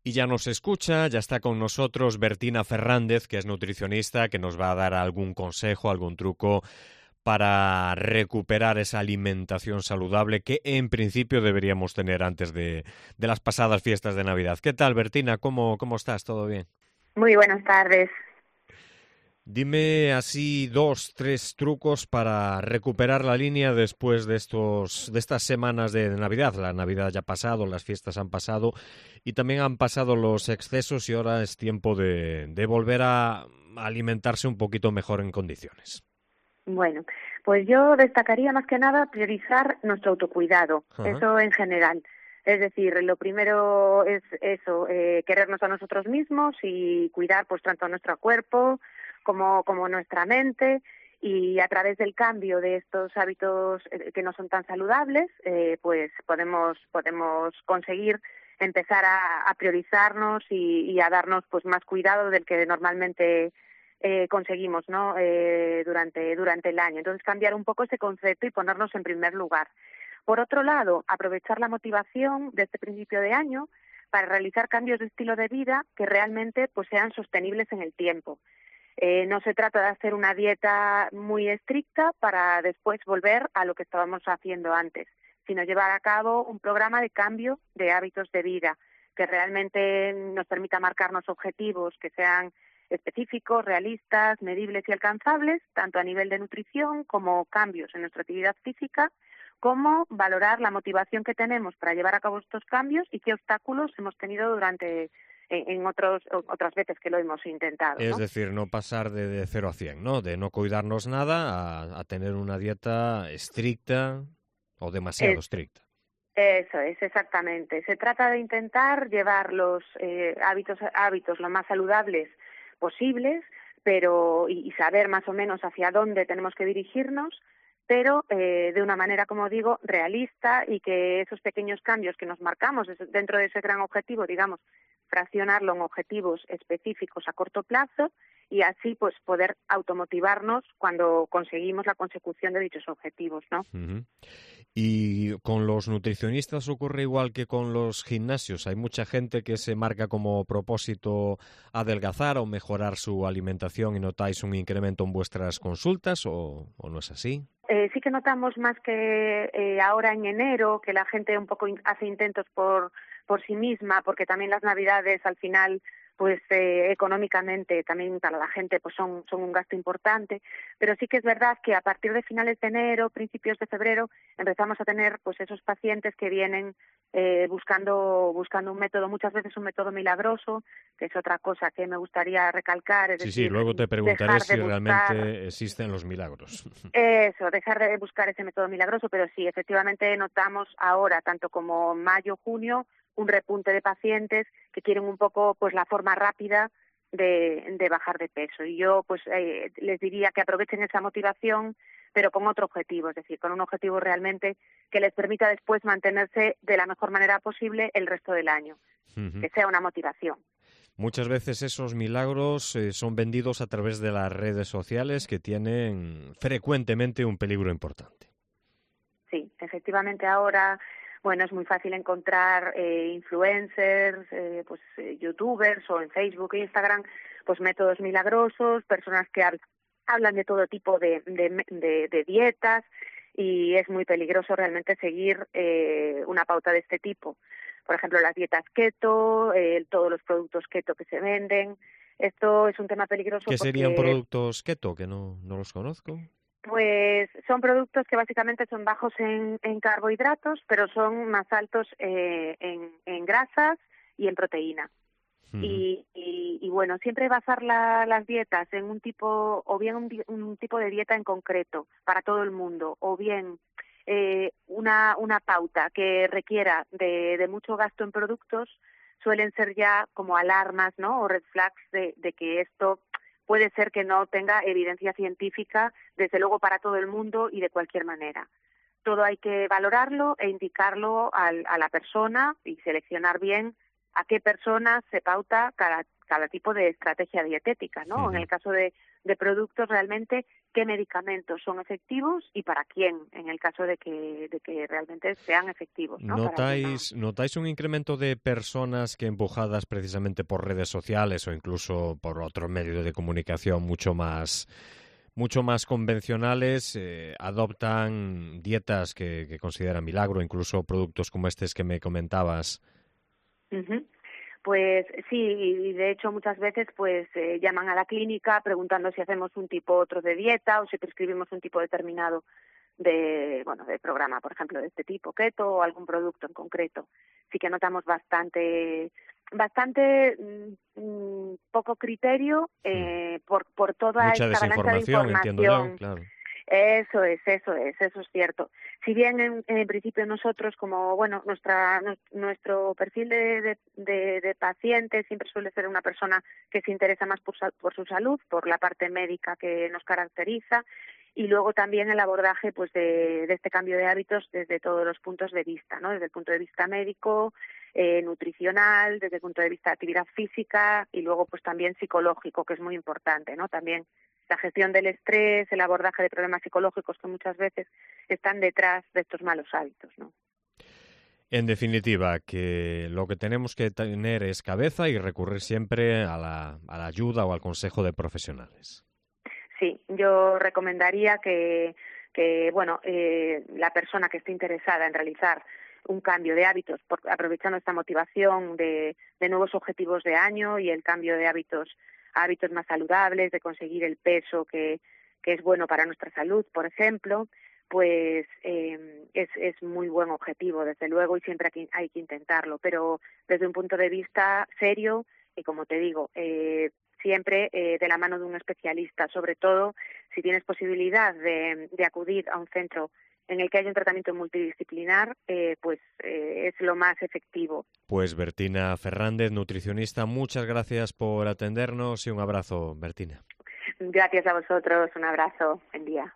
Y ya nos escucha, ya está con nosotros Bertina Fernández, que es nutricionista, que nos va a dar algún consejo, algún truco para recuperar esa alimentación saludable que en principio deberíamos tener antes de las pasadas fiestas de Navidad. ¿Qué tal, Bertina? ¿Cómo estás? ¿Todo bien? Muy buenas tardes. Dime así 2, 3 trucos para recuperar la línea después de estas semanas de Navidad. La Navidad ya ha pasado, las fiestas han pasado y también han pasado los excesos y ahora es tiempo de volver a alimentarse un poquito mejor en condiciones. Bueno, pues yo destacaría más que nada priorizar nuestro autocuidado, Ajá. eso en general. Es decir, lo primero es eso, querernos a nosotros mismos y cuidar pues tanto nuestro cuerpo como nuestra mente, y a través del cambio de estos hábitos que no son tan saludables, pues podemos conseguir empezar a priorizarnos y a darnos pues más cuidado del que normalmente conseguimos, ¿no? Durante el año. Entonces, cambiar un poco ese concepto y ponernos en primer lugar. Por otro lado, aprovechar la motivación de este principio de año para realizar cambios de estilo de vida que realmente pues sean sostenibles en el tiempo. No se trata de hacer una dieta muy estricta para después volver a lo que estábamos haciendo antes, sino llevar a cabo un programa de cambio de hábitos de vida que realmente nos permita marcarnos objetivos que sean específicos, realistas, medibles y alcanzables, tanto a nivel de nutrición como cambios en nuestra actividad física, como valorar la motivación que tenemos para llevar a cabo estos cambios y qué obstáculos hemos tenido durante otras veces que lo hemos intentado, Es ¿no? decir, no pasar de 0 a 100, ¿no? De no cuidarnos nada a tener una dieta estricta o demasiado Es, estricta. Eso es, exactamente. Se trata de intentar llevar los hábitos lo más saludables posibles, pero y saber más o menos hacia dónde tenemos que dirigirnos, pero de una manera, como digo, realista, y que esos pequeños cambios que nos marcamos dentro de ese gran objetivo, digamos, fraccionarlo en objetivos específicos a corto plazo, y así pues poder automotivarnos cuando conseguimos la consecución de dichos objetivos, ¿no? Ujú. Y con los nutricionistas ocurre igual que con los gimnasios. Hay mucha gente que se marca como propósito adelgazar o mejorar su alimentación y notáis un incremento en vuestras consultas o no es así. Sí que notamos más que ahora en enero, que la gente un poco hace intentos por sí misma, porque también las Navidades al final, pues económicamente también para la gente pues son un gasto importante, pero sí que es verdad que a partir de finales de enero, principios de febrero, empezamos a tener pues esos pacientes que vienen buscando un método, muchas veces un método milagroso, que es otra cosa que me gustaría recalcar, es Sí, sí, decir, luego te preguntaré dejar de si buscar realmente existen los milagros. eso, dejar de buscar ese método milagroso, pero sí, efectivamente notamos ahora, tanto como mayo, junio, un repunte de pacientes que quieren un poco pues la forma rápida de bajar de peso. Y yo pues les diría que aprovechen esa motivación, pero con otro objetivo, es decir, con un objetivo realmente que les permita después mantenerse de la mejor manera posible el resto del año, Ujú. que sea una motivación. Muchas veces esos milagros son vendidos a través de las redes sociales que tienen frecuentemente un peligro importante. Sí, efectivamente ahora, bueno, es muy fácil encontrar influencers, youtubers o en Facebook e Instagram, pues métodos milagrosos, personas que hablan de todo tipo de dietas, y es muy peligroso realmente seguir una pauta de este tipo. Por ejemplo, las dietas keto, todos los productos keto que se venden. Esto es un tema peligroso ¿Qué serían porque productos keto? Que no los conozco. pues son productos que básicamente son bajos en carbohidratos, pero son más altos en grasas y en proteína. Ujú. Y bueno, siempre basar las dietas en un tipo, o bien un tipo de dieta en concreto para todo el mundo, o bien una pauta que requiera de mucho gasto en productos, suelen ser ya como alarmas, ¿no? O red flags de que esto puede ser que no tenga evidencia científica, desde luego para todo el mundo y de cualquier manera. Todo hay que valorarlo e indicarlo a la persona y seleccionar bien a qué personas se pauta cada tipo de estrategia dietética, ¿no? En el caso de productos, realmente, qué medicamentos son efectivos y para quién, en el caso de que realmente sean efectivos, ¿no? ¿Notáis un incremento de personas que, empujadas precisamente por redes sociales o incluso por otros medios de comunicación mucho más convencionales, adoptan dietas que consideran milagro, incluso productos como estos que me comentabas? Ujú. Pues sí, y de hecho muchas veces pues llaman a la clínica preguntando si hacemos un tipo u otro de dieta o si prescribimos un tipo determinado de programa, por ejemplo, de este tipo, keto o algún producto en concreto. Sí que notamos bastante poco criterio por toda Mucha esta avalancha de desinformación, entiendo yo, información. claro. Eso es cierto. Si bien en principio nosotros, como nuestro perfil de paciente siempre suele ser una persona que se interesa más por su salud, por la parte médica que nos caracteriza, y luego también el abordaje pues de este cambio de hábitos desde todos los puntos de vista, ¿no? Desde el punto de vista médico, nutricional, desde el punto de vista de actividad física y luego pues también psicológico, que es muy importante, ¿no? También la gestión del estrés, el abordaje de problemas psicológicos que muchas veces están detrás de estos malos hábitos, ¿no? En definitiva, que lo que tenemos que tener es cabeza y recurrir siempre a la ayuda o al consejo de profesionales. Sí, yo recomendaría que la persona que esté interesada en realizar un cambio de hábitos, aprovechando esta motivación de nuevos objetivos de año y el cambio de hábitos a hábitos más saludables, de conseguir el peso que es bueno para nuestra salud, por ejemplo, pues es muy buen objetivo, desde luego, y siempre hay que intentarlo, pero desde un punto de vista serio y, como te digo, siempre de la mano de un especialista, sobre todo si tienes posibilidad de acudir a un centro en el que haya un tratamiento multidisciplinar, es lo más efectivo. Pues Bertina Fernández, nutricionista, muchas gracias por atendernos y un abrazo, Bertina. Gracias a vosotros, un abrazo, buen día.